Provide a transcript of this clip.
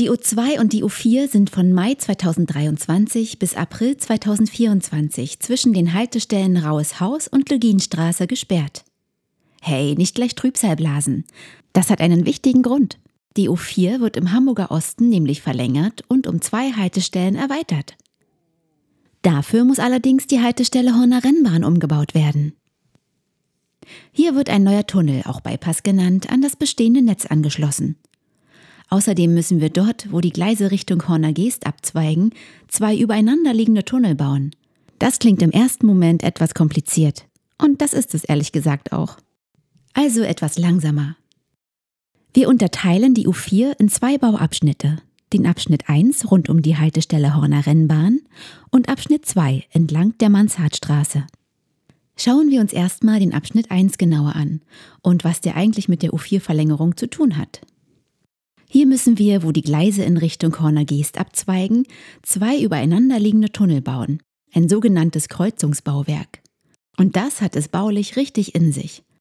Die U2 und die U4 sind von Mai 2023 bis April 2024 zwischen den Haltestellen Raues Haus und Luginstraße gesperrt. Hey, nicht gleich Trübsal blasen. Das hat einen wichtigen Grund. Die U4 wird im Hamburger Osten nämlich verlängert und um 2 Haltestellen erweitert. Dafür muss allerdings die Haltestelle Horner Rennbahn umgebaut werden. Hier wird ein neuer Tunnel, auch Bypass genannt, an das bestehende Netz angeschlossen. Außerdem müssen wir dort, wo die Gleise Richtung Horner Geest abzweigen, 2 übereinanderliegende Tunnel bauen. Das klingt im ersten Moment etwas kompliziert. Und das ist es ehrlich gesagt auch. Also etwas langsamer. Wir unterteilen die U4 in 2 Bauabschnitte. Den Abschnitt 1 rund um die Haltestelle Horner Rennbahn und Abschnitt 2 entlang der Manshardtstraße. Schauen wir uns erstmal den Abschnitt 1 genauer an und was der eigentlich mit der U4-Verlängerung zu tun hat. Hier müssen wir, wo die Gleise in Richtung Horner Geest abzweigen, 2 übereinanderliegende Tunnel bauen, ein sogenanntes Kreuzungsbauwerk. Und das hat es baulich richtig in sich.